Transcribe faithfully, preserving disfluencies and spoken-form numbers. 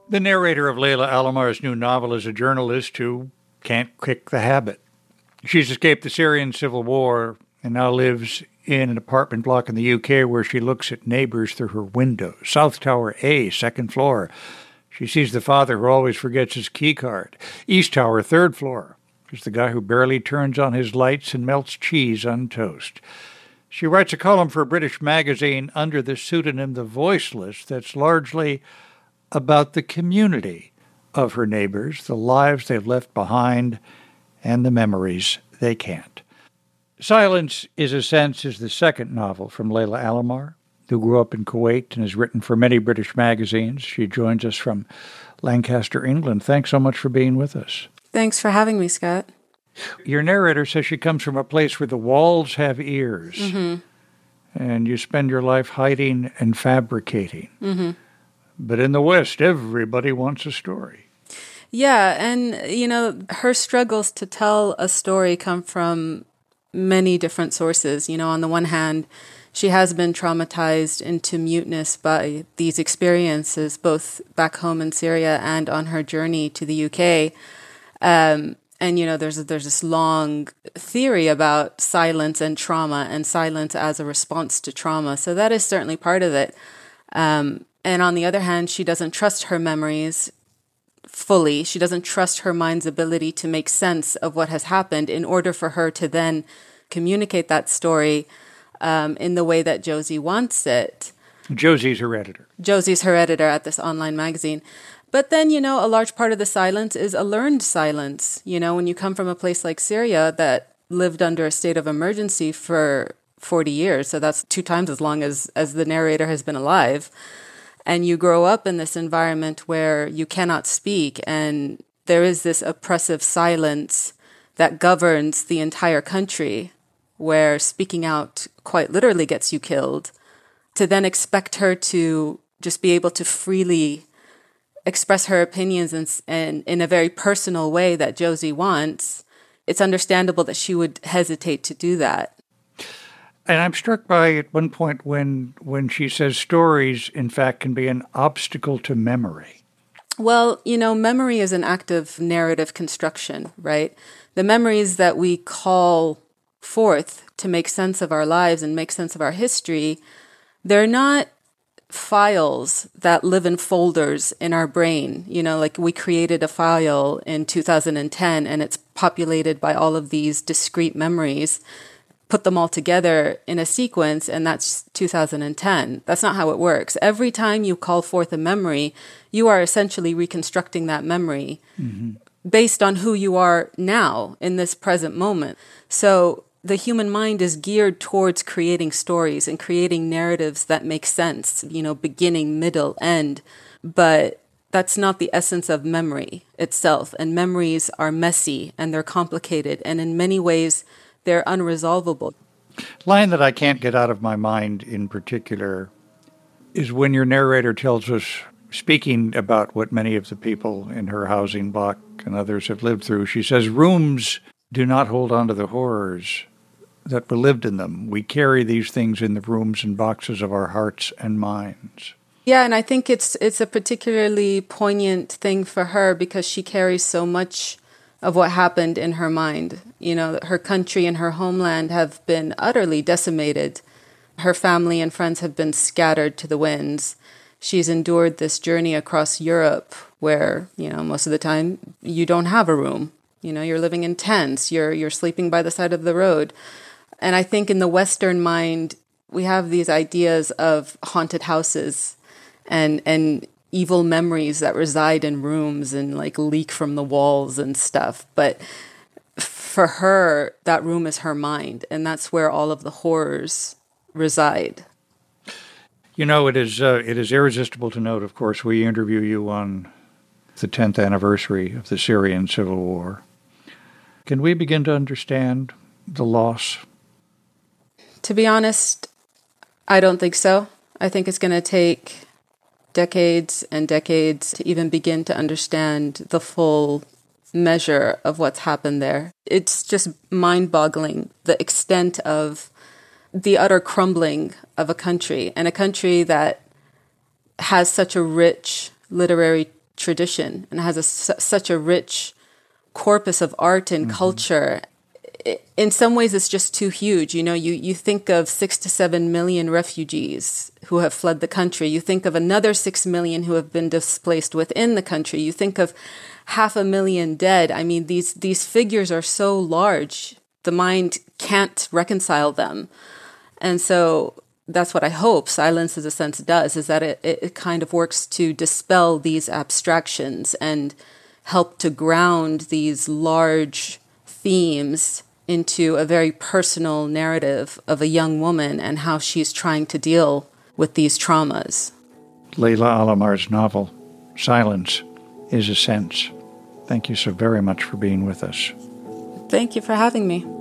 The narrator of Layla Alamar's new novel is a journalist who can't kick the habit. She's escaped the Syrian civil war and now lives in an apartment block in the U K where she looks at neighbors through her window. South Tower A, second floor. She sees the father who always forgets his key card. East Tower, third floor. There's the guy who barely turns on his lights and melts cheese on toast. She writes a column for a British magazine under the pseudonym The Voiceless that's largely about the community of her neighbors, the lives they've left behind, and the memories they can't. Silence is a Sense is the second novel from Layla Alamar, who grew up in Kuwait and has written for many British magazines. She joins us from Lancaster, England. Thanks so much for being with us. Thanks for having me, Scott. Your narrator says she comes from a place where the walls have ears, mm-hmm. and you spend your life hiding and fabricating. Mm-hmm. But in the West, everybody wants a story. Yeah, and, you know, her struggles to tell a story come from many different sources. You know, on the one hand, she has been traumatized into muteness by these experiences, both back home in Syria and on her journey to the U K. Um, and, you know, there's there's this long theory about silence and trauma and silence as a response to trauma. So that is certainly part of it. Um, and on the other hand, she doesn't trust her memories fully. She doesn't trust her mind's ability to make sense of what has happened in order for her to then communicate that story um, in the way that Josie wants it. Josie's her editor. Josie's her editor at this online magazine. But then, you know, a large part of the silence is a learned silence. You know, when you come from a place like Syria that lived under a state of emergency for forty years, so that's two times as long as, as the narrator has been alive, and you grow up in this environment where you cannot speak, and there is this oppressive silence that governs the entire country, where speaking out quite literally gets you killed, to then expect her to just be able to freely express her opinions and, and in a very personal way that Josie wants, it's understandable that she would hesitate to do that. And I'm struck by at one point when when she says stories, in fact, can be an obstacle to memory. Well, you know, memory is an act of narrative construction, right? The memories that we call forth to make sense of our lives and make sense of our history, they're not files that live in folders in our brain. You know, like we created a file in two thousand ten and it's populated by all of these discrete memories, put them all together in a sequence, and that's two thousand ten. That's not how it works. Every time you call forth a memory, you are essentially reconstructing that memory mm-hmm. based on who you are now in this present moment. So the human mind is geared towards creating stories and creating narratives that make sense, you know, beginning, middle, end. But that's not the essence of memory itself. And memories are messy and they're complicated. And in many ways, they're unresolvable. Line that I can't get out of my mind in particular is when your narrator tells us, speaking about what many of the people in her housing block and others have lived through, she says, rooms do not hold on to the horrors that were lived in them. We carry these things in the rooms and boxes of our hearts and minds. Yeah, and I think it's it's a particularly poignant thing for her because she carries so much of what happened in her mind. You know, her country and her homeland have been utterly decimated. Her family and friends have been scattered to the winds. She's endured this journey across Europe where, you know, most of the time you don't have a room. You know, you're living in tents, you're you're sleeping by the side of the road. And I think in the Western mind, we have these ideas of haunted houses and and evil memories that reside in rooms and like leak from the walls and stuff. But for her, that room is her mind, and that's where all of the horrors reside. You know, it is uh, it is irresistible to note, of course, we interview you on the tenth anniversary of the Syrian civil war. Can we begin to understand the loss? To be honest, I don't think so. I think it's going to take decades and decades to even begin to understand the full measure of what's happened there. It's just mind-boggling, the extent of the utter crumbling of a country, and a country that has such a rich literary tradition and has a, such a rich corpus of art and mm-hmm. culture. In some ways, it's just too huge. You know, you, you think of six to seven million refugees who have fled the country. You think of another six million who have been displaced within the country. You think of half a million dead. I mean, these these figures are so large, the mind can't reconcile them. And so that's what I hope Silence is a Sense does, is that it, it kind of works to dispel these abstractions and help to ground these large themes into a very personal narrative of a young woman and how she's trying to deal with these traumas. Leila Alamar's novel, Silence is a Sense. Thank you so very much for being with us. Thank you for having me.